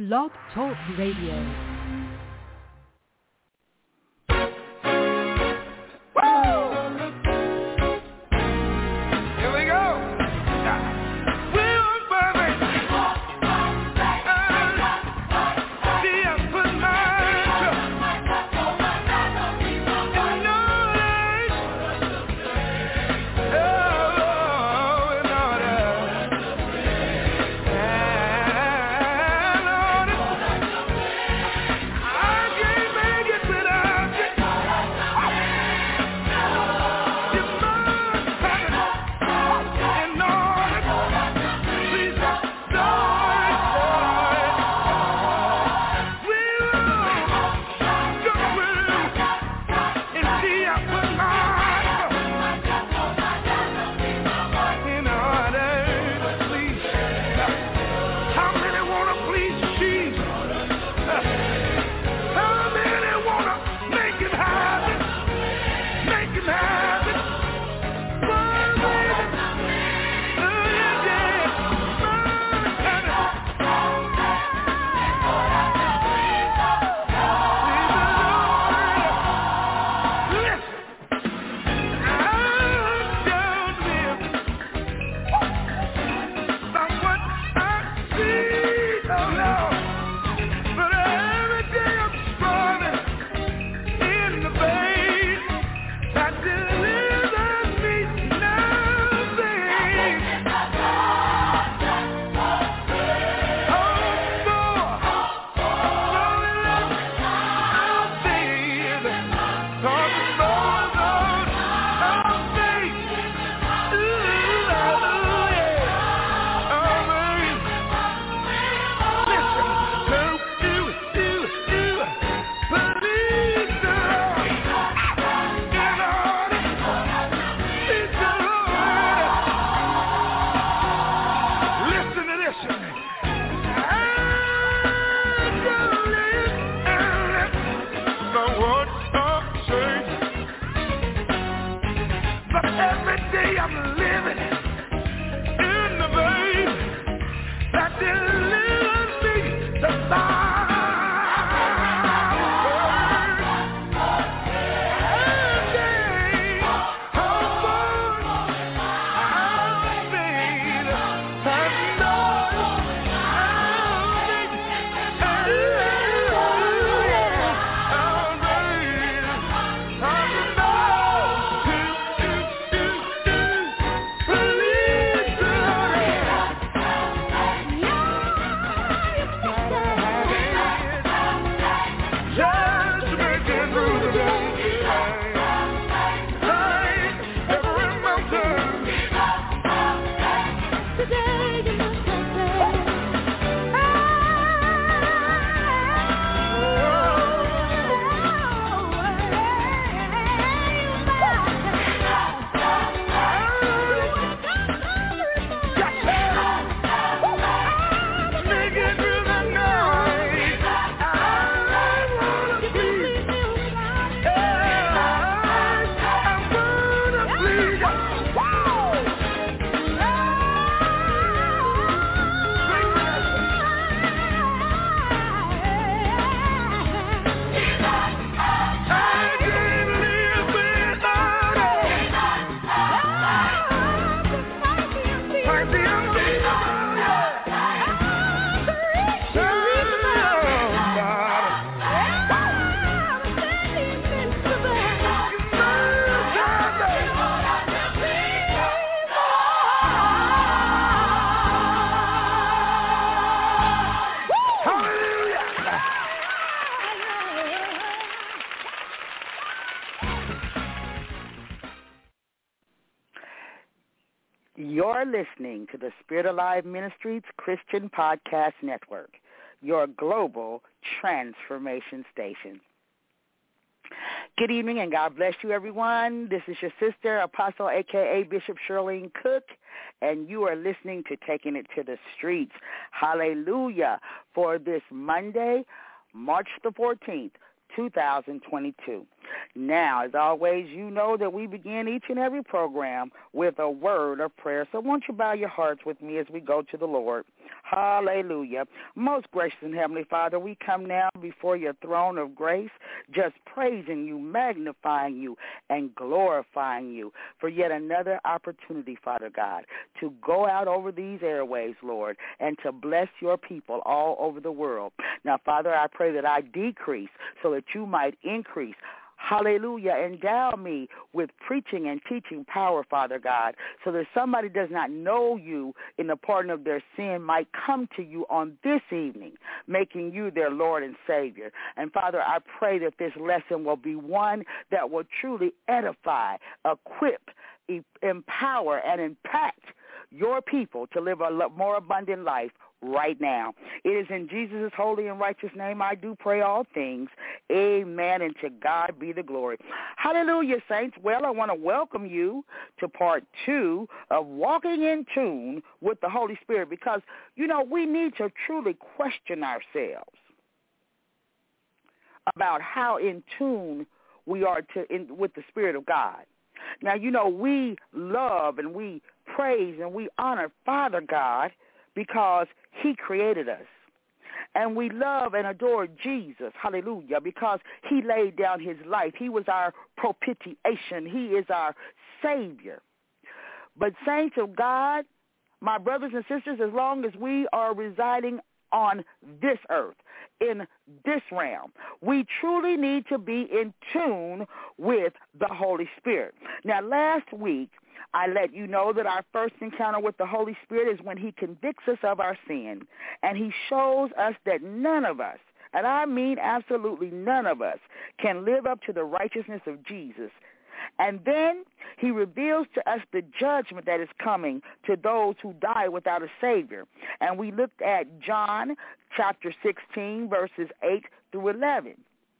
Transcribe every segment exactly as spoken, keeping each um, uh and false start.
Blog Talk Radio. You're listening to the Spirit Alive Ministries Christian Podcast Network, your global transformation station. Good evening and God bless you, everyone. This is your sister, Apostle, a k a. Bishop Shirlene Cook, and you are listening to Taking It to the Streets. Hallelujah. For this Monday, March the fourteenth, two thousand twenty-two. Now, as always, you know that we begin each and every program with a word of prayer. So won't you bow your hearts with me as we go to the Lord. Hallelujah. Most gracious and Heavenly Father, we come now before your throne of grace, just praising you, magnifying you, and glorifying you for yet another opportunity, Father God, to go out over these airways, Lord, and to bless your people all over the world. Now, Father, I pray that I decrease so that you might increase. Hallelujah. Endow me with preaching and teaching power, Father God, so that somebody does not know you in the pardon of their sin might come to you on this evening, making you their Lord and Savior. And, Father, I pray that this lesson will be one that will truly edify, equip, e- empower, and impact your people to live a more abundant life right now. It is in Jesus' holy and righteous name I do pray all things. Amen, and to God be the glory. Hallelujah, saints. Well, I want to welcome you to part two of Walking in Tune with the Holy Spirit, because, you know, we need to truly question ourselves about how in tune we are to in, with the Spirit of God. Now, you know, we love and we praise and we honor Father God because he created us. And we love and adore Jesus, hallelujah, because he laid down his life. He was our propitiation. He is our Savior. But saints of God, my brothers and sisters, as long as we are residing on this earth, in this realm, we truly need to be in tune with the Holy Spirit. Now, last week, I let you know that our first encounter with the Holy Spirit is when he convicts us of our sin, and he shows us that none of us, and I mean absolutely none of us, can live up to the righteousness of Jesus. And then he reveals to us the judgment that is coming to those who die without a Savior. And we looked at John chapter sixteen, verses eight through eleven.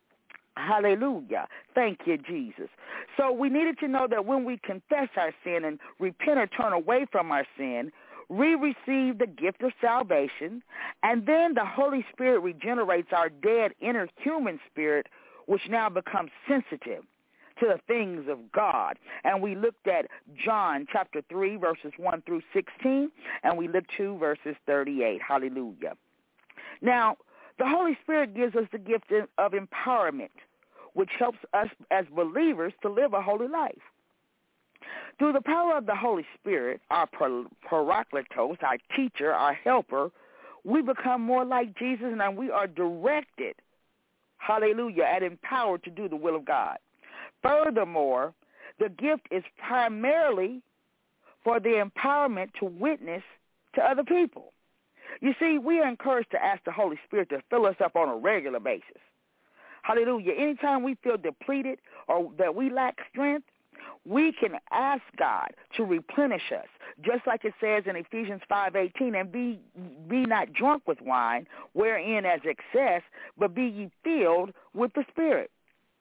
Hallelujah. Thank you, Jesus. So we needed to know that when we confess our sin and repent or turn away from our sin, we receive the gift of salvation, and then the Holy Spirit regenerates our dead inner human spirit, which now becomes sensitive to the things of God. And we looked at John chapter three, verses one through sixteen, and we looked to verses thirty-eight. Hallelujah. Now, the Holy Spirit gives us the gift of empowerment, which helps us as believers to live a holy life. Through the power of the Holy Spirit, our parakletos, our teacher, our helper, we become more like Jesus, and we are directed, hallelujah, and empowered to do the will of God. Furthermore, the gift is primarily for the empowerment to witness to other people. You see, we are encouraged to ask the Holy Spirit to fill us up on a regular basis. Hallelujah. Anytime we feel depleted or that we lack strength, we can ask God to replenish us, just like it says in Ephesians five eighteen, and be be not drunk with wine, wherein as excess, but be ye filled with the Spirit.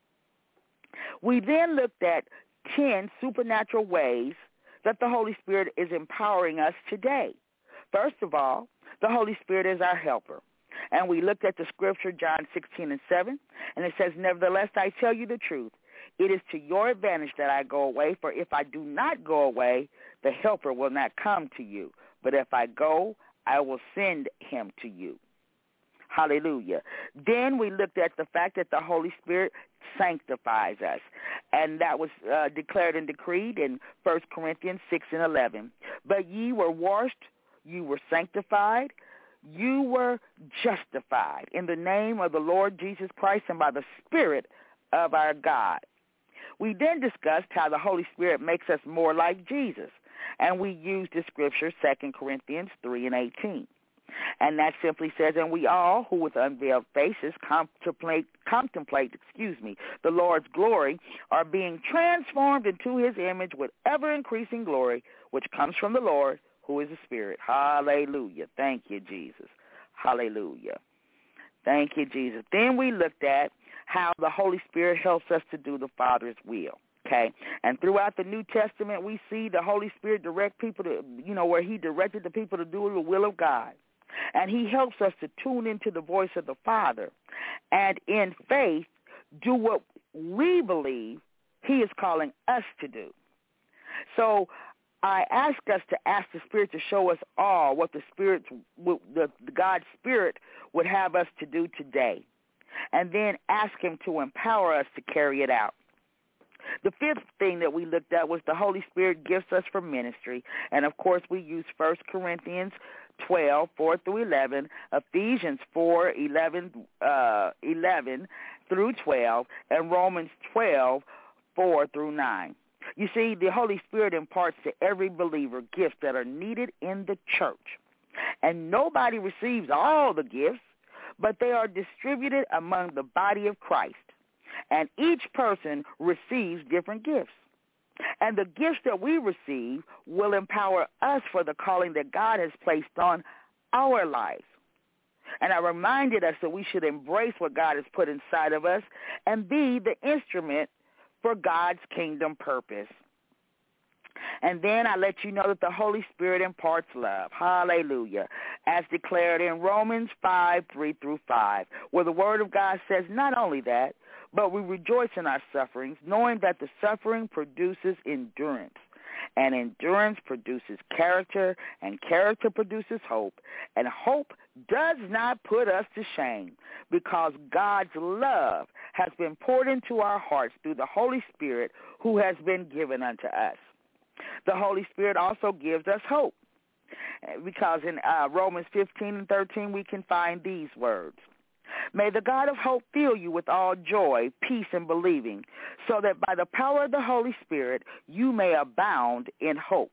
We then looked at ten supernatural ways that the Holy Spirit is empowering us today. First of all, the Holy Spirit is our helper. And we looked at the scripture, John sixteen and seven, and it says, nevertheless, I tell you the truth. It is to your advantage that I go away, for if I do not go away, the helper will not come to you. But if I go, I will send him to you. Hallelujah. Then we looked at the fact that the Holy Spirit sanctifies us, and that was uh, declared and decreed in First Corinthians six and eleven. But ye were washed, you were sanctified, you were justified in the name of the Lord Jesus Christ and by the Spirit of our God. We then discussed how the Holy Spirit makes us more like Jesus, and we used the scripture, Second Corinthians three and eighteen. And that simply says, and we all who with unveiled faces contemplate, contemplate, excuse me, the Lord's glory are being transformed into his image with ever-increasing glory, which comes from the Lord, who is the Spirit. Hallelujah. Thank you, Jesus. Hallelujah. Thank you, Jesus. Then we looked at how the Holy Spirit helps us to do the Father's will. Okay, and throughout the New Testament, we see the Holy Spirit direct people to, you know, where he directed the people to do the will of God. And he helps us to tune into the voice of the Father and in faith do what we believe he is calling us to do. So I ask us to ask the Spirit to show us all what the Spirit, the, the God's Spirit would have us to do today, and then ask him to empower us to carry it out. The fifth thing that we looked at was the Holy Spirit gifts us for ministry, and of course we use First Corinthians twelve, four through eleven, Ephesians four, eleven, uh, eleven through twelve, and Romans twelve, four through nine. You see, the Holy Spirit imparts to every believer gifts that are needed in the church. And nobody receives all the gifts, but they are distributed among the body of Christ. And each person receives different gifts. And the gifts that we receive will empower us for the calling that God has placed on our lives. And I reminded us that we should embrace what God has put inside of us and be the instrument for God's kingdom purpose. And then I let you know that the Holy Spirit imparts love. Hallelujah. As declared in Romans five, three through five, where the Word of God says not only that, but we rejoice in our sufferings, knowing that the suffering produces endurance. And endurance produces character, and character produces hope. And hope does not put us to shame, because God's love has been poured into our hearts through the Holy Spirit who has been given unto us. The Holy Spirit also gives us hope, because in uh, Romans fifteen and thirteen we can find these words. May the God of hope fill you with all joy, peace, and believing, so that by the power of the Holy Spirit you may abound in hope.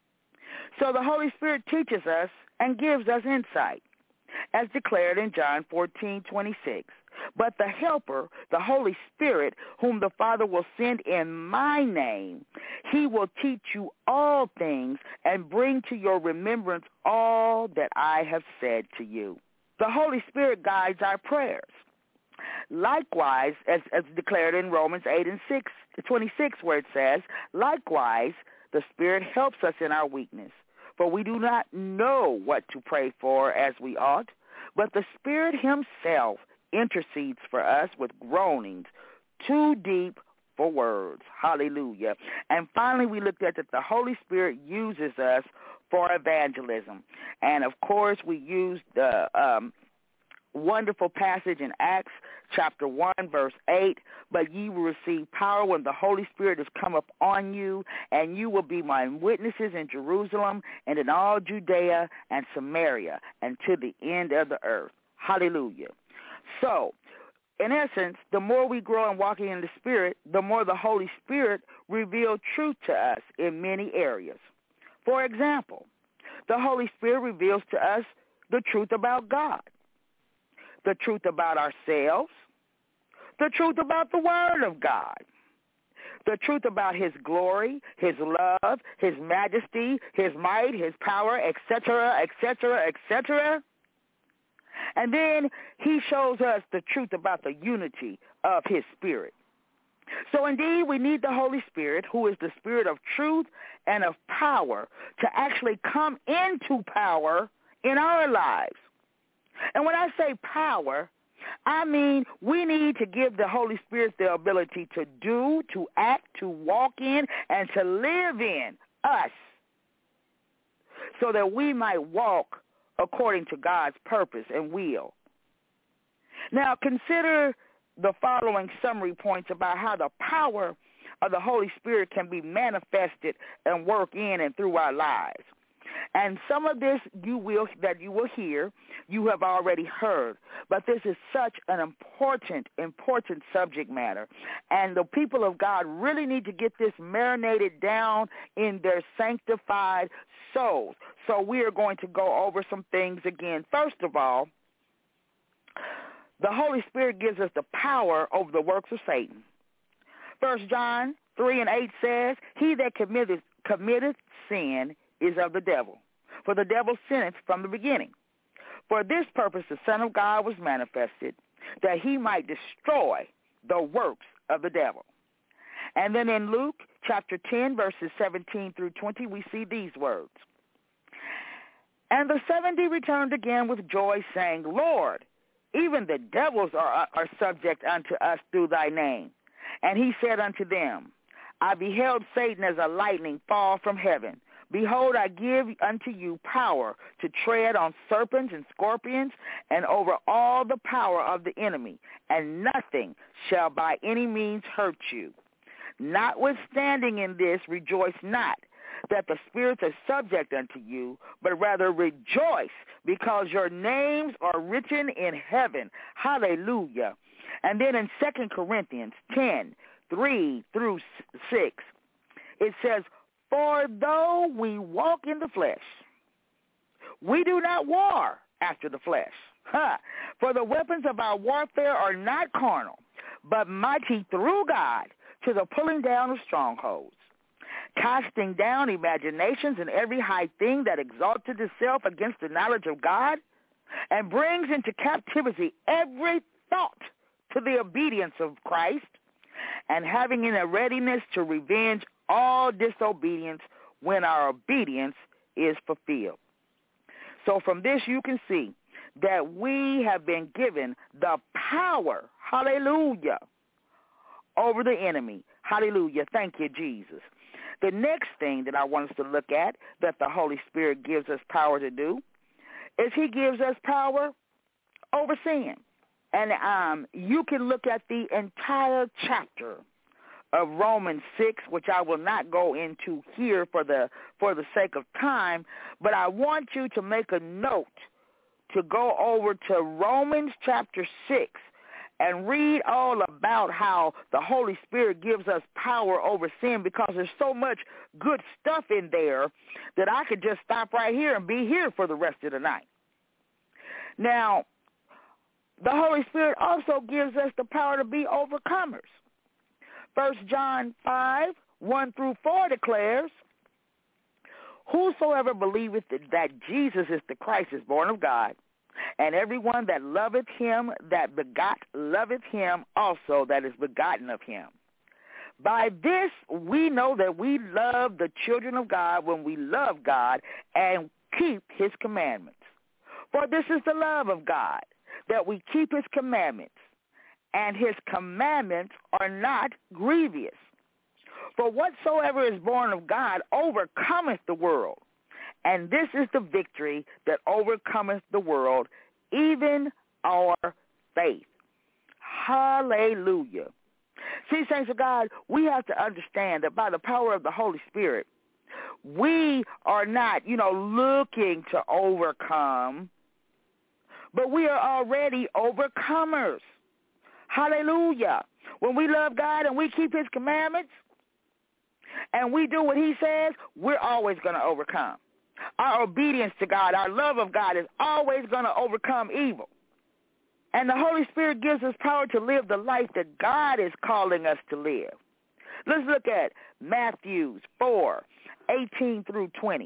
So the Holy Spirit teaches us and gives us insight, as declared in John fourteen, twenty-six. But the Helper, the Holy Spirit, whom the Father will send in my name, he will teach you all things and bring to your remembrance all that I have said to you. The Holy Spirit guides our prayers. Likewise, as, as declared in Romans eight and six, twenty-six, where it says, likewise, the Spirit helps us in our weakness, for we do not know what to pray for as we ought, but the Spirit himself intercedes for us with groanings too deep for words. Hallelujah. And finally, we looked at that the Holy Spirit uses us for evangelism. And, of course, we used the um, wonderful passage in Acts chapter one, verse eight, but ye will receive power when the Holy Spirit has come upon you, and you will be my witnesses in Jerusalem and in all Judea and Samaria and to the end of the earth. Hallelujah. So, in essence, the more we grow in walking in the Spirit, the more the Holy Spirit reveals truth to us in many areas. For example, the Holy Spirit reveals to us the truth about God, the truth about ourselves, the truth about the Word of God, the truth about his glory, his love, his majesty, his might, his power, et cetera, et cetera, et cetera. And then he shows us the truth about the unity of his Spirit. So indeed, we need the Holy Spirit, who is the Spirit of truth and of power, to actually come into power in our lives. And when I say power, I mean we need to give the Holy Spirit the ability to do, to act, to walk in, and to live in us, so that we might walk according to God's purpose and will. Now, consider the following summary points about how the power of the Holy Spirit can be manifested and work in and through our lives. And some of this you will that you will hear, you have already heard. But this is such an important, important subject matter. And the people of God really need to get this marinated down in their sanctified souls. So we are going to go over some things again. First of all, the Holy Spirit gives us the power over the works of Satan. First John three and eight says, he that committeth, committeth sin is of the devil, for the devil sinneth from the beginning. For this purpose the Son of God was manifested, that he might destroy the works of the devil. And then in Luke chapter ten, verses seventeen through twenty, we see these words. And the seventy returned again with joy, saying, Lord, even the devils are, are subject unto us through thy name. And he said unto them, I beheld Satan as a lightning fall from heaven. Behold, I give unto you power to tread on serpents and scorpions and over all the power of the enemy, and nothing shall by any means hurt you. Notwithstanding in this, rejoice not that the spirits are subject unto you, but rather rejoice because your names are written in heaven. Hallelujah. And then in Second Corinthians ten, three through six, it says, for though we walk in the flesh, we do not war after the flesh. Huh. For the weapons of our warfare are not carnal, but mighty through God to the pulling down of strongholds, casting down imaginations and every high thing that exalted itself against the knowledge of God, and brings into captivity every thought to the obedience of Christ, and having in a readiness to revenge all disobedience when our obedience is fulfilled. So from this you can see that we have been given the power, hallelujah, over the enemy. Hallelujah. Thank you, Jesus. The next thing that I want us to look at that the Holy Spirit gives us power to do is he gives us power over sin. And um, you can look at the entire chapter of Romans six, which I will not go into here for the for the sake of time, but I want you to make a note to go over to Romans chapter six and read all about how the Holy Spirit gives us power over sin, because there's so much good stuff in there that I could just stop right here and be here for the rest of the night. Now, the Holy Spirit also gives us the power to be overcomers. First John five, one through four declares, whosoever believeth that Jesus is the Christ is born of God, and everyone that loveth him that begot loveth him also that is begotten of him. By this we know that we love the children of God when we love God and keep his commandments. For this is the love of God, that we keep his commandments, and his commandments are not grievous. For whatsoever is born of God overcometh the world, and this is the victory that overcometh the world, even our faith. Hallelujah. See, saints of God, we have to understand that by the power of the Holy Spirit, we are not, you know, looking to overcome, but we are already overcomers. Hallelujah. When we love God and we keep his commandments and we do what he says, we're always going to overcome. Our obedience to God, our love of God is always going to overcome evil. And the Holy Spirit gives us power to live the life that God is calling us to live. Let's look at Matthew four, eighteen through twenty.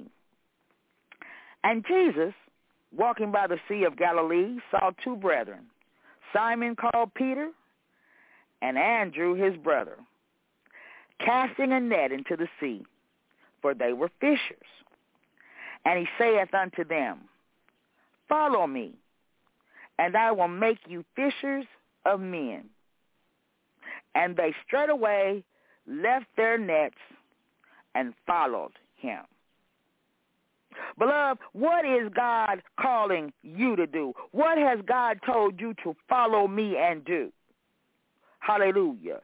And Jesus, walking by the Sea of Galilee, saw two brethren, Simon called Peter, and Andrew his brother, casting a net into the sea, for they were fishers. And he saith unto them, follow me, and I will make you fishers of men. And they straightway left their nets and followed him. Beloved, what is God calling you to do? What has God told you to follow me and do? Hallelujah.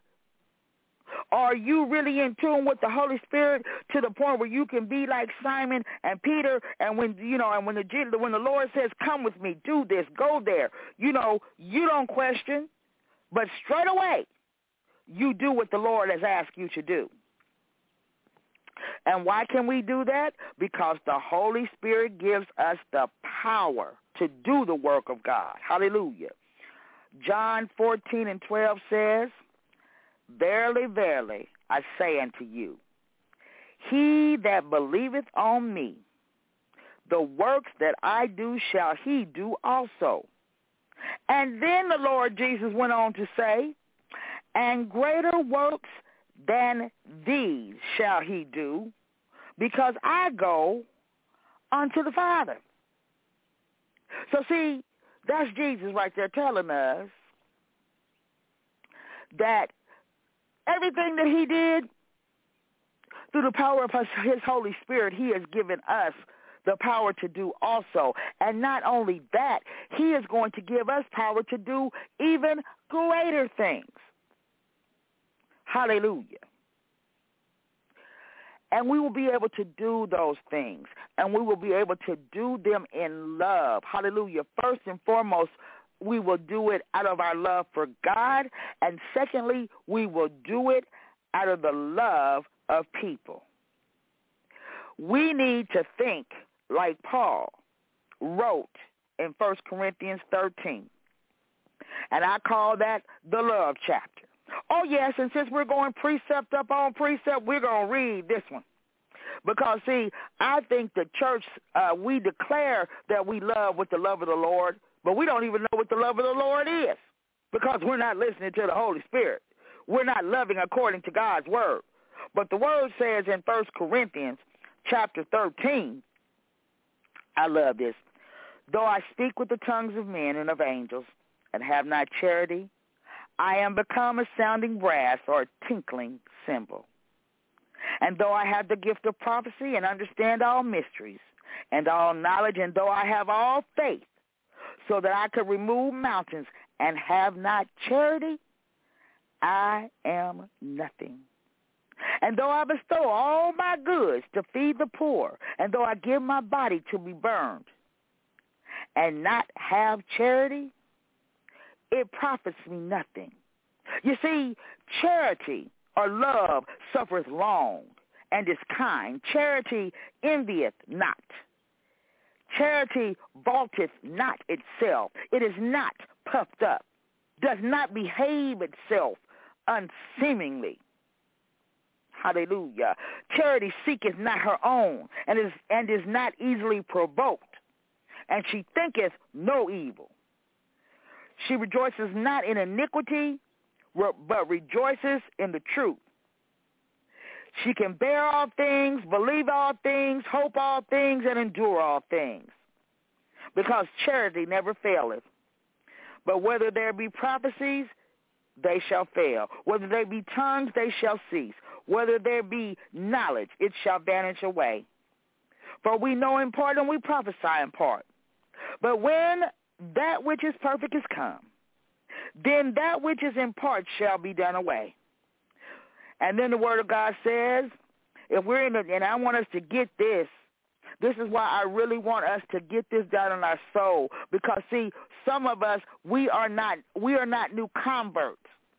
Are you really in tune with the Holy Spirit to the point where you can be like Simon and Peter, and when you know, and when the when the Lord says, "Come with me, do this, go there," you know, you don't question, but straight away you do what the Lord has asked you to do. And why can we do that? Because the Holy Spirit gives us the power to do the work of God. Hallelujah. John fourteen and twelve says, verily, verily, I say unto you, he that believeth on me, the works that I do shall he do also. And then the Lord Jesus went on to say, and greater works than these shall he do, because I go unto the Father. So see, that's Jesus right there telling us that everything that he did, through the power of his Holy Spirit, he has given us the power to do also. And not only that, he is going to give us power to do even greater things. Hallelujah. And we will be able to do those things, and we will be able to do them in love. Hallelujah. First and foremost, we will do it out of our love for God, and secondly, we will do it out of the love of people. We need to think like Paul wrote in First Corinthians thirteen, and I call that the love chapter. Oh, yes, and since we're going precept up on precept, we're going to read this one. Because, see, I think the church, uh, we declare that we love with the love of the Lord, but we don't even know what the love of the Lord is because we're not listening to the Holy Spirit. We're not loving according to God's word. But the word says in First Corinthians chapter thirteen, I love this, though I speak with the tongues of men and of angels and have not charity, I am become a sounding brass or a tinkling cymbal. And though I have the gift of prophecy and understand all mysteries and all knowledge, and though I have all faith so that I could remove mountains and have not charity, I am nothing. And though I bestow all my goods to feed the poor, and though I give my body to be burned and not have charity, it profits me nothing. You see, charity or love suffereth long and is kind. Charity envieth not. Charity vaunteth not itself. It is not puffed up, does not behave itself unseemingly. Hallelujah. Charity seeketh not her own, and is and is not easily provoked, and she thinketh no evil. She rejoices not in iniquity, but rejoices in the truth. She can bear all things, believe all things, hope all things, and endure all things, because charity never faileth. But whether there be prophecies, they shall fail. Whether there be tongues, they shall cease. Whether there be knowledge, it shall vanish away. For we know in part and we prophesy in part. But when that which is perfect is come, then that which is in part shall be done away. And then the word of God says, if we're in the, and I want us to get this, this is why I really want us to get this down in our soul. Because see, some of us, we are not, we are not new converts.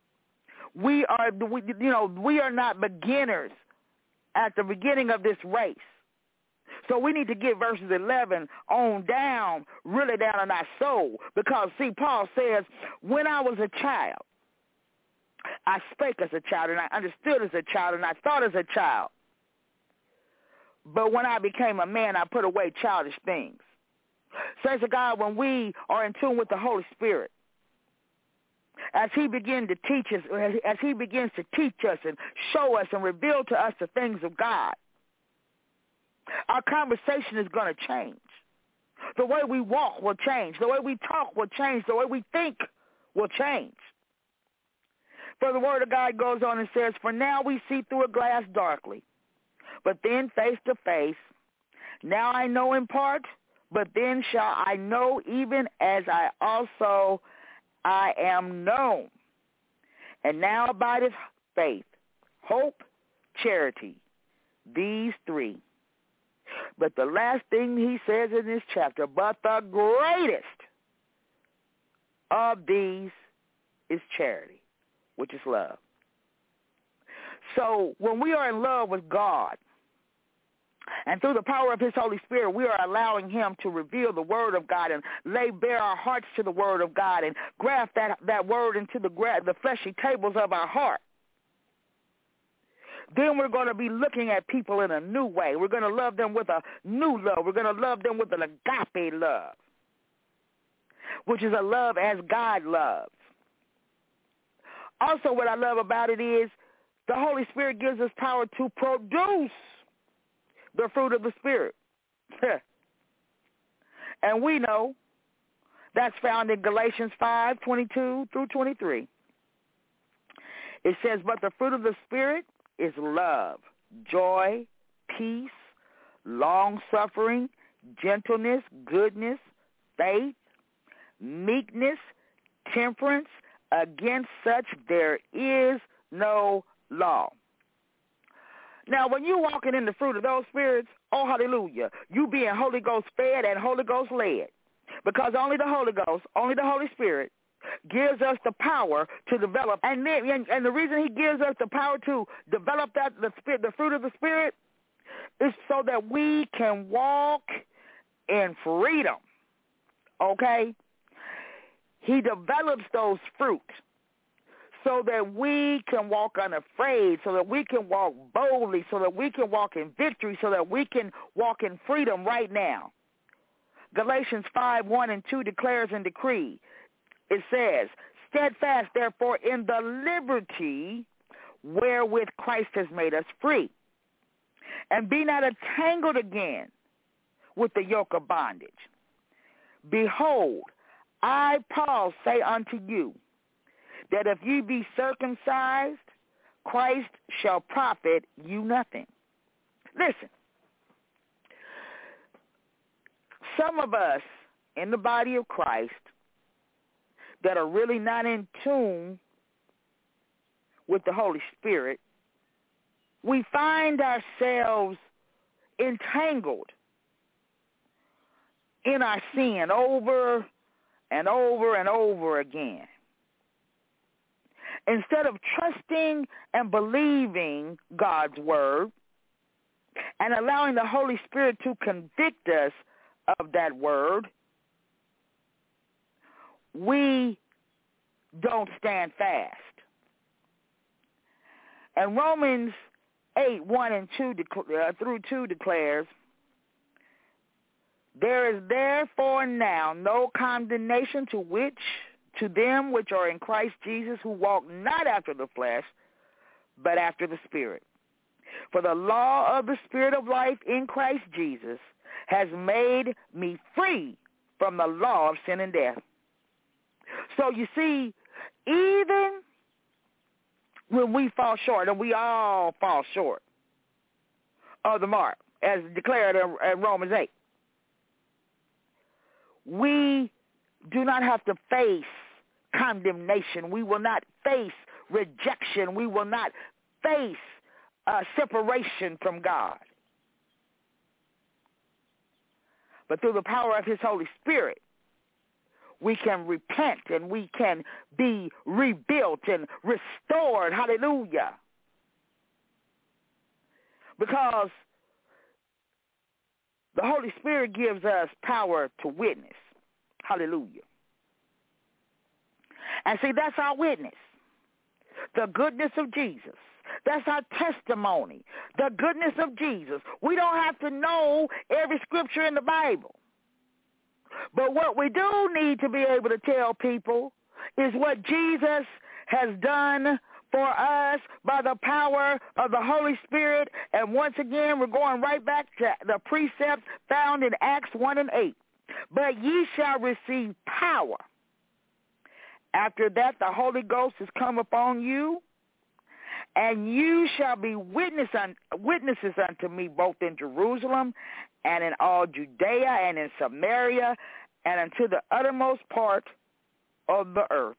We are, we, you know, we are not beginners at the beginning of this race. So we need to get verses eleven on down, really down in our soul. Because, see, Paul says, when I was a child, I spake as a child, and I understood as a child, and I thought as a child. But when I became a man, I put away childish things. Saints of God, when we are in tune with the Holy Spirit, as he begins to teach us, as he begins to teach us and show us and reveal to us the things of God, our conversation is going to change. The way we walk will change. The way we talk will change. The way we think will change. For the word of God goes on and says, for now we see through a glass darkly, but then face to face. Now I know in part, but then shall I know even as I also I am known. And now abideth faith, hope, charity, these three. But the last thing he says in this chapter, but the greatest of these is charity, which is love. So when we are in love with God, and through the power of his Holy Spirit, we are allowing him to reveal the word of God and lay bare our hearts to the word of God and graft that, that word into the, the fleshy tables of our heart. Then we're going to be looking at people in a new way. We're going to love them with a new love. We're going to love them with an agape love, which is a love as God loves. Also, what I love about it is the Holy Spirit gives us power to produce the fruit of the Spirit. And we know that's found in Galatians five, twenty-two through twenty-three. It says, but the fruit of the Spirit is love, joy, peace, long-suffering, gentleness, goodness, faith, meekness, temperance. Against such there is no law. Now, when you're walking in the fruit of those spirits, oh, hallelujah, you being Holy Ghost fed and Holy Ghost led, because only the Holy Ghost, only the Holy Spirit gives us the power to develop. And, then, and, and the reason he gives us the power to develop that the, spirit, the fruit of the Spirit is so that we can walk in freedom, okay? He develops those fruit so that we can walk unafraid, so that we can walk boldly, so that we can walk in victory, so that we can walk in freedom right now. Galatians five, one and two declares and decree. It says, steadfast, therefore, in the liberty wherewith Christ has made us free, and be not entangled again with the yoke of bondage. Behold, I, Paul, say unto you, that if ye be circumcised, Christ shall profit you nothing. Listen, some of us in the body of Christ that are really not in tune with the Holy Spirit, we find ourselves entangled in our sin over and over and over again. Instead of trusting and believing God's word and allowing the Holy Spirit to convict us of that word, we don't stand fast. And Romans eight, one and two uh, through two declares, there is therefore now no condemnation to which to them which are in Christ Jesus, who walk not after the flesh, but after the Spirit. For the law of the Spirit of life in Christ Jesus has made me free from the law of sin and death. So you see, even when we fall short, and we all fall short of the mark, as declared in Romans eight, we do not have to face condemnation. We will not face rejection. We will not face uh, separation from God. But through the power of his Holy Spirit, we can repent and we can be rebuilt and restored. Hallelujah. Because the Holy Spirit gives us power to witness. Hallelujah. And see, that's our witness. The goodness of Jesus. That's our testimony. The goodness of Jesus. We don't have to know every scripture in the Bible. But what we do need to be able to tell people is what Jesus has done for us by the power of the Holy Spirit. And once again, we're going right back to the precepts found in Acts one and eight. But ye shall receive power. After that, the Holy Ghost is come upon you, and you shall be witness un- witnesses unto me both in Jerusalem and in all Judea and in Samaria and unto the uttermost part of the earth.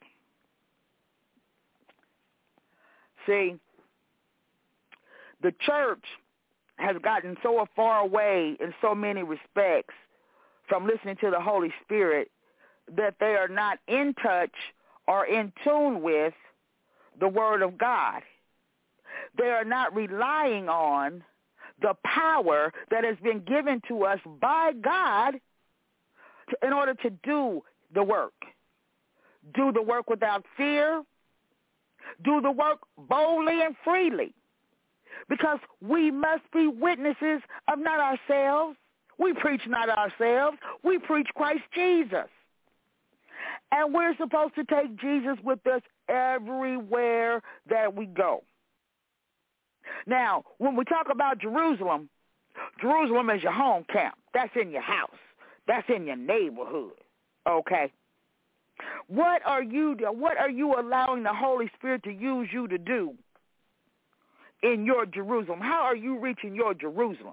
See, the church has gotten so far away in so many respects from listening to the Holy Spirit that they are not in touch or in tune with the Word of God. They are not relying on the power that has been given to us by God to, in order to do the work. Do the work without fear. Do the work boldly and freely. Because we must be witnesses of not ourselves. We preach not ourselves. We preach Christ Jesus. And we're supposed to take Jesus with us everywhere that we go. Now, when we talk about Jerusalem, Jerusalem is your home camp. That's in your house. That's in your neighborhood. Okay? What are you what are you allowing the Holy Spirit to use you to do in your Jerusalem? How are you reaching your Jerusalem?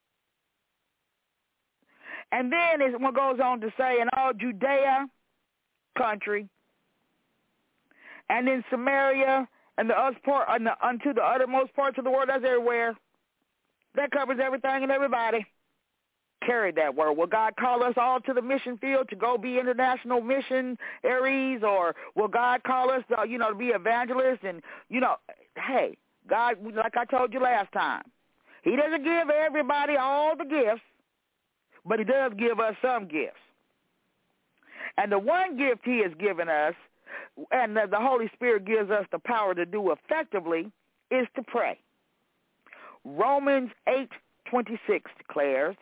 And then it goes on to say, in all Judea country, and in Samaria, and the us part, and the, unto the uttermost parts of the world, that's everywhere. That covers everything and everybody. Carry that word. Will God call us all to the mission field to go be international missionaries, or will God call us, to, you know, to be evangelists? And, you know, hey, God, like I told you last time, he doesn't give everybody all the gifts, but he does give us some gifts. And the one gift he has given us, and the Holy Spirit gives us the power to do effectively, is to pray. Romans eight twenty-six declares,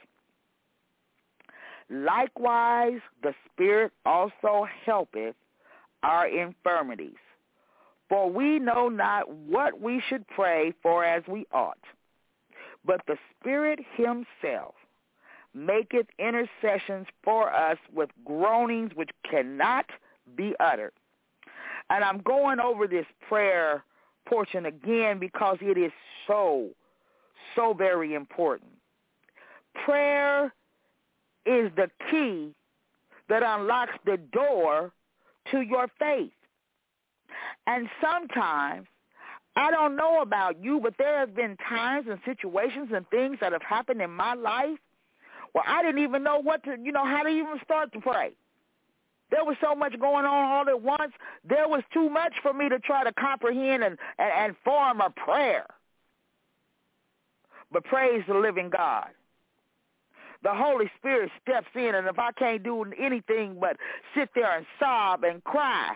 likewise the Spirit also helpeth our infirmities, for we know not what we should pray for as we ought, but the Spirit himself maketh intercessions for us with groanings which cannot be uttered. And I'm going over this prayer portion again because it is so, so very important. Prayer is the key that unlocks the door to your faith. And sometimes, I don't know about you, but there have been times and situations and things that have happened in my life where I didn't even know what to, you know, how to even start to pray. There was so much going on all at once. There was too much for me to try to comprehend and, and, and form a prayer. But praise the living God. The Holy Spirit steps in, and if I can't do anything but sit there and sob and cry,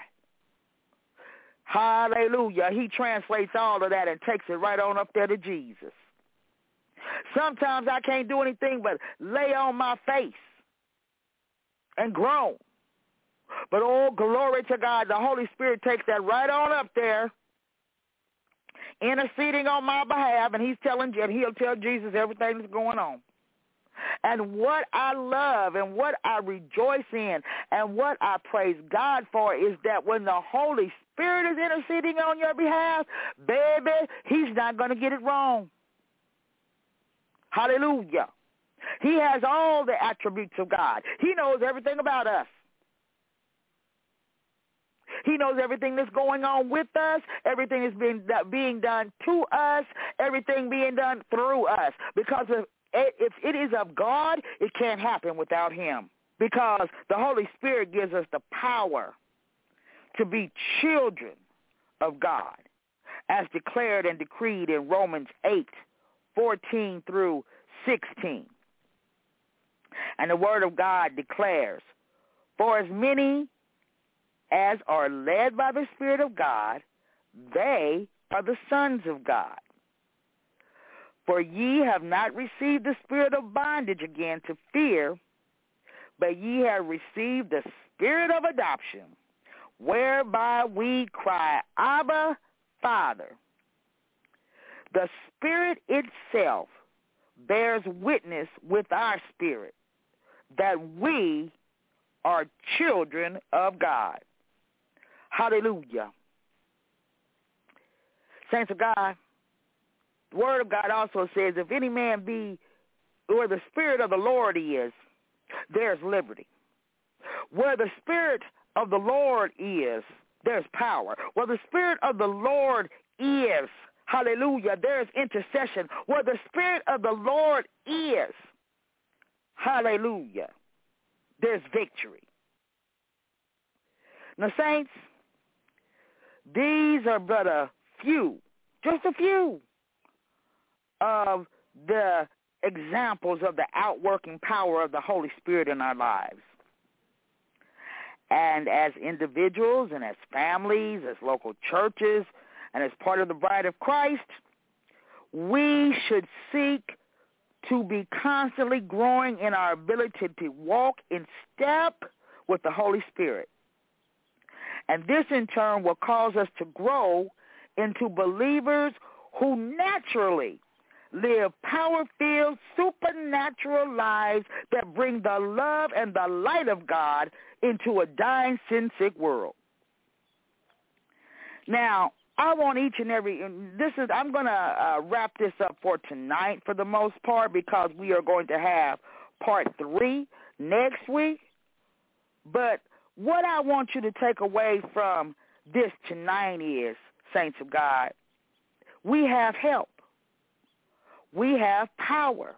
hallelujah, he translates all of that and takes it right on up there to Jesus. Sometimes I can't do anything but lay on my face and groan. But, oh, glory to God, the Holy Spirit takes that right on up there, interceding on my behalf, and he's telling, and he'll tell Jesus everything that's going on. And what I love and what I rejoice in and what I praise God for is that when the Holy Spirit is interceding on your behalf, baby, he's not going to get it wrong. Hallelujah. He has all the attributes of God. He knows everything about us. He knows everything that's going on with us, everything is being, being done to us, everything being done through us. Because if, if it is of God, it can't happen without him. Because the Holy Spirit gives us the power to be children of God, as declared and decreed in Romans eight, fourteen through sixteen. And the Word of God declares, for as many as are led by the Spirit of God, they are the sons of God. For ye have not received the spirit of bondage again to fear, but ye have received the spirit of adoption, whereby we cry, Abba, Father. The Spirit itself bears witness with our spirit that we are children of God. Hallelujah. Saints of God, the Word of God also says, if any man be where the Spirit of the Lord is, there's liberty. Where the Spirit of the Lord is, there's power. Where the Spirit of the Lord is, hallelujah, there's intercession. Where the Spirit of the Lord is, hallelujah, there's victory. Now, saints, these are but a few, just a few, of the examples of the outworking power of the Holy Spirit in our lives. And as individuals and as families, as local churches, and as part of the bride of Christ, we should seek to be constantly growing in our ability to walk in step with the Holy Spirit. And this, in turn, will cause us to grow into believers who naturally live power-filled, supernatural lives that bring the love and the light of God into a dying, sin-sick world. Now, I want each and every, this is, I'm going to uh, wrap this up for tonight for the most part, because we are going to have part three next week. But what I want you to take away from this tonight is, saints of God, we have help. We have power.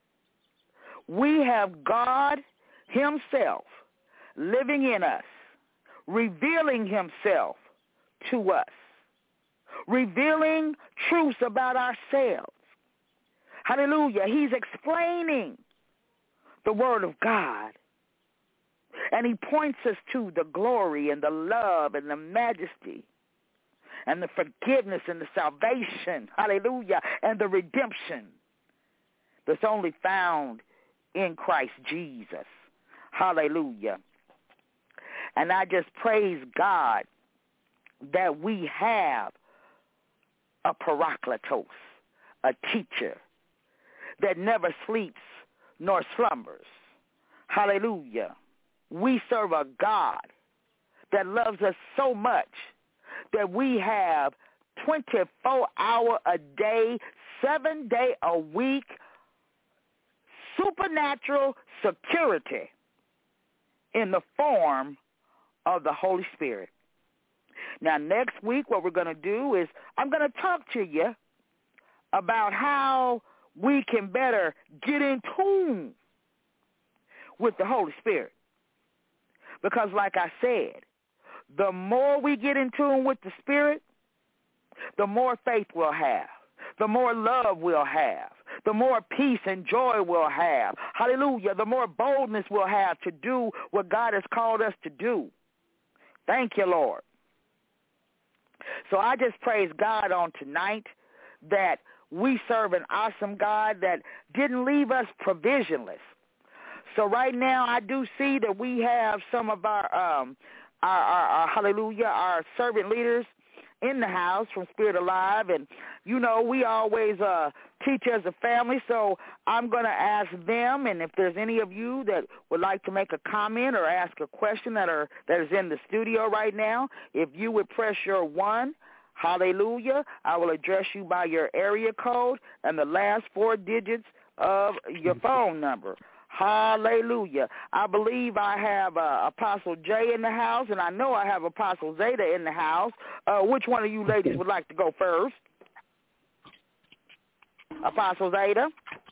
We have God himself living in us, revealing himself to us, revealing truths about ourselves. Hallelujah. He's explaining the word of God. And he points us to the glory and the love and the majesty and the forgiveness and the salvation, hallelujah, and the redemption that's only found in Christ Jesus. Hallelujah. And I just praise God that we have a parakletos, a teacher that never sleeps nor slumbers. Hallelujah. We serve a God that loves us so much that we have twenty-four hour a day, seven day a week, supernatural security in the form of the Holy Spirit. Now, next week, what we're going to do is I'm going to talk to you about how we can better get in tune with the Holy Spirit. Because like I said, the more we get in tune with the Spirit, the more faith we'll have, the more love we'll have, the more peace and joy we'll have. Hallelujah. The more boldness we'll have to do what God has called us to do. Thank you, Lord. So I just praise God on tonight that we serve an awesome God that didn't leave us provisionless. So right now I do see that we have some of our, um, our, our, our hallelujah, our servant leaders in the house from Spirit Alive. And, you know, we always uh, teach as a family. So I'm going to ask them, and if there's any of you that would like to make a comment or ask a question that are that is in the studio right now, if you would press your one, hallelujah, I will address you by your area code and the last four digits of your phone number. Hallelujah. I believe I have uh, Apostle Jay in the house, and I know I have Apostle Zeta in the house. Uh, which one of you ladies would like to go first? Apostle Zeta?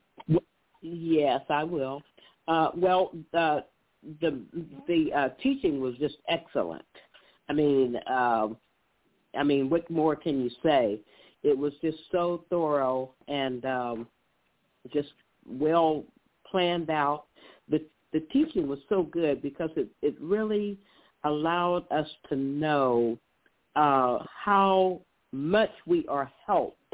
Yes, I will. Uh, well, uh, the the uh, teaching was just excellent. I mean, uh, I mean, what more can you say? It was just so thorough and um, just well planned out. The the teaching was so good because it, it really allowed us to know uh, how much we are helped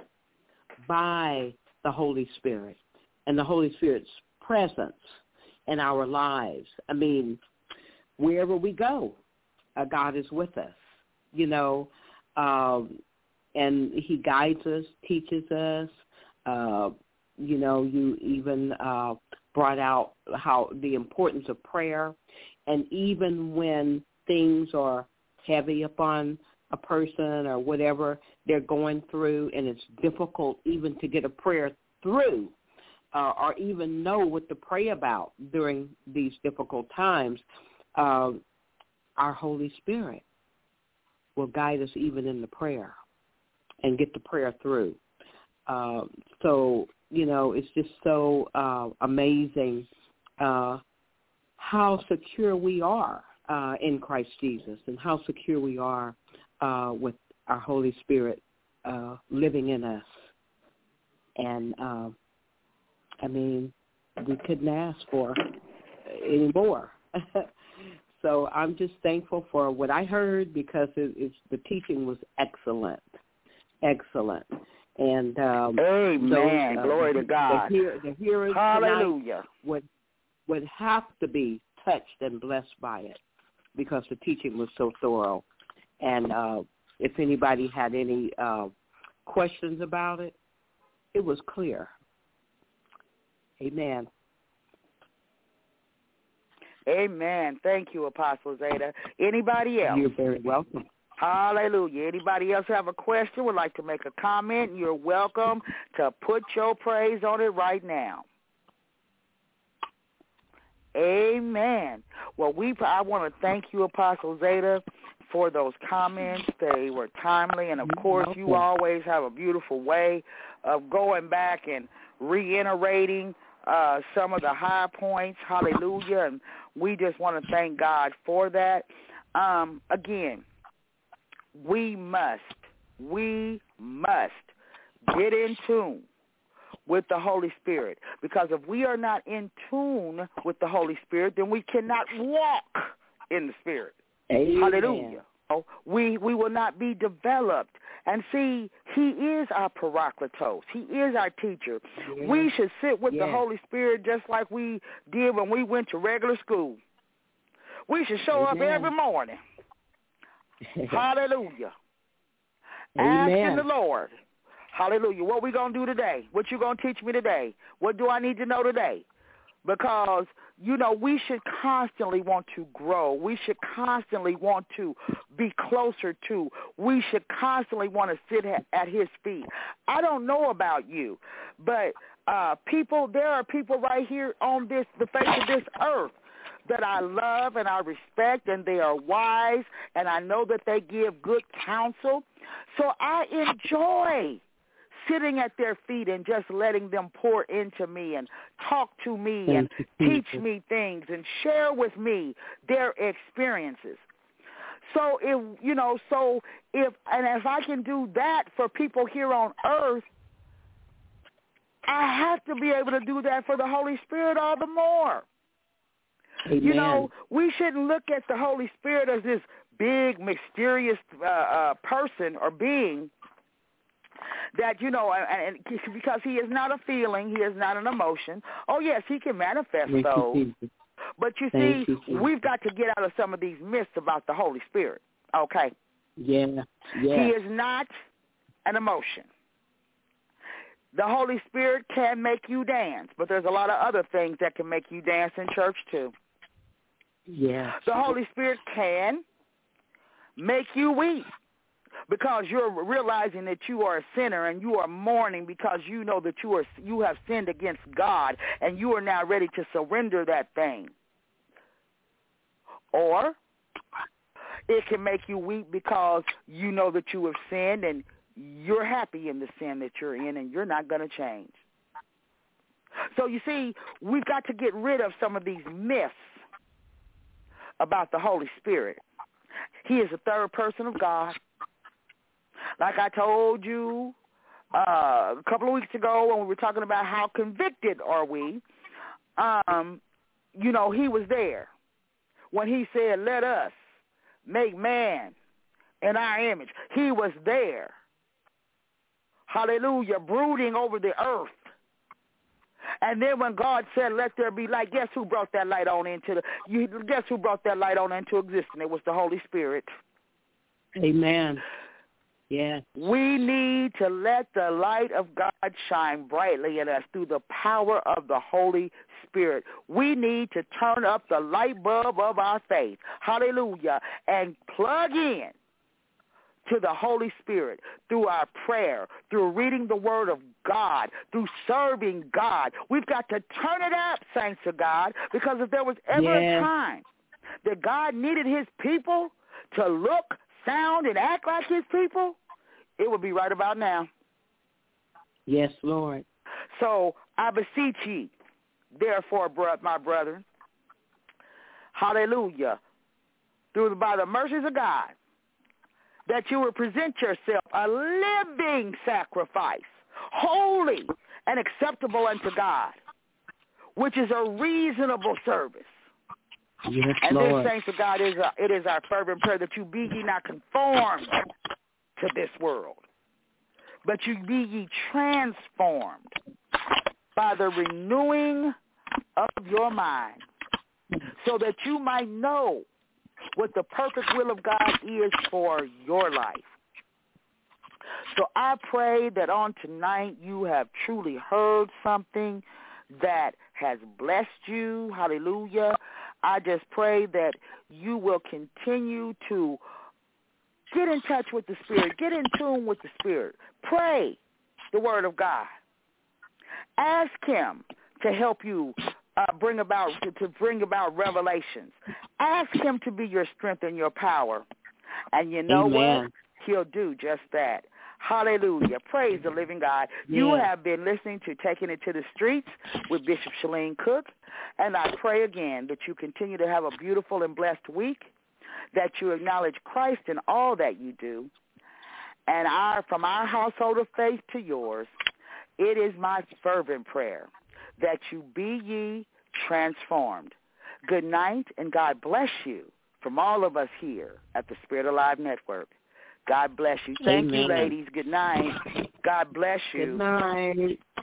by the Holy Spirit and the Holy Spirit's presence in our lives. I mean, wherever we go, uh, God is with us, you know, um, and he guides us, teaches us. Uh, you know, you even uh, brought out how the importance of prayer, and even when things are heavy upon a person or whatever they're going through, and it's difficult even to get a prayer through uh, or even know what to pray about during these difficult times, uh, our Holy Spirit will guide us even in the prayer and get the prayer through. Uh, so, you know, it's just so uh, amazing uh, how secure we are uh, in Christ Jesus, and how secure we are uh, with our Holy Spirit uh, living in us. And, uh, I mean, we couldn't ask for any more. So I'm just thankful for what I heard, because it, it's, the teaching was excellent, excellent. And um, amen. Those, uh, Glory the, to God. The, hear, the hearers Hallelujah. Would, would have to be touched and blessed by it, because the teaching was so thorough. And uh, if anybody had any uh, questions about it, it was clear. Amen. Amen. Thank you, Apostle Zeta. Anybody else? You're very welcome. Hallelujah. Anybody else have a question, would like to make a comment, you're welcome to put your praise on it right now. Amen. Well, we I want to thank you, Apostle Zeta, for those comments. They were timely, and, of course, you always have a beautiful way of going back and reiterating uh, some of the high points. Hallelujah. And we just want to thank God for that. Um, again, we must, we must get in tune with the Holy Spirit, because if we are not in tune with the Holy Spirit, then we cannot walk in the Spirit. Amen. Hallelujah. We we will not be developed. And see, he is our Parakletos. He is our teacher. Yeah. We should sit with yeah. the Holy Spirit just like we did when we went to regular school. We should show Amen. up every morning. Hallelujah. Amen. Asking the Lord, hallelujah, what we going to do today? What you going to teach me today? What do I need to know today? Because, you know, we should constantly want to grow. We should constantly want to be closer to. We should constantly want to sit at his feet. I don't know about you, but uh, people, there are people right here on this, the face of this earth, that I love and I respect, and they are wise, and I know that they give good counsel. So I enjoy sitting at their feet and just letting them pour into me and talk to me and teach me things and share with me their experiences. So if, you know, so if, and if I can do that for people here on earth, I have to be able to do that for the Holy Spirit all the more. Amen. You know, we shouldn't look at the Holy Spirit as this big, mysterious uh, uh, person or being that, you know, and, and because he is not a feeling, he is not an emotion. Oh, yes, he can manifest Thank those. You, but you Thank see, you, we've got to get out of some of these myths about the Holy Spirit, okay? Yeah, yeah. He is not an emotion. The Holy Spirit can make you dance, but there's a lot of other things that can make you dance in church, too. Yeah. The Holy Spirit can make you weep, because you're realizing that you are a sinner and you are mourning because you know that you are you have sinned against God and you are now ready to surrender that thing. Or it can make you weep because you know that you have sinned and you're happy in the sin that you're in and you're not going to change. So you see, we've got to get rid of some of these myths about the Holy Spirit. He is the third person of God. Like I told you uh, a couple of weeks ago when we were talking about how convicted are we, um, you know, he was there when he said, let us make man in our image. He was there. Hallelujah, brooding over the earth. And then when God said, let there be light, guess who brought that light on into the, you, guess who brought that light on into existence? It was the Holy Spirit. Amen. Yeah. We need to let the light of God shine brightly in us through the power of the Holy Spirit. We need to turn up the light bulb of our faith. Hallelujah. And plug in to the Holy Spirit through our prayer, through reading the Word of God, through serving God. We've got to turn it up, saints of God, because if there was ever yeah. a time that God needed his people to look, sound, and act like his people, it would be right about now. Yes, Lord. So I beseech ye, therefore, my brethren, hallelujah, through the, by the mercies of God, that you will present yourself a living sacrifice, holy and acceptable unto God, which is a reasonable service. Yes, and Lord. this, saints of God, is a, it is our fervent prayer that you be ye not conformed to this world, but you be ye transformed by the renewing of your mind, so that you might know what the perfect will of God is for your life. So I pray that on tonight you have truly heard something that has blessed you. Hallelujah. I just pray that you will continue to Get in touch with the Spirit. Get in tune with the Spirit. Pray the Word of God. Ask Him to help you uh, bring about to, to bring about revelations. Ask Him to be your strength and your power. And you know Amen. what? He'll do just that. Hallelujah. Praise the living God. Yeah. You have been listening to Taking It to the Streets with Bishop Shalene Cook. And I pray again that you continue to have a beautiful and blessed week, that you acknowledge Christ in all that you do. And our, from our household of faith to yours, it is my fervent prayer that you be ye transformed. Good night, and God bless you from all of us here at the Spirit Alive Network. God bless you. Thank Amen. you, ladies. Good night. God bless you. Good night.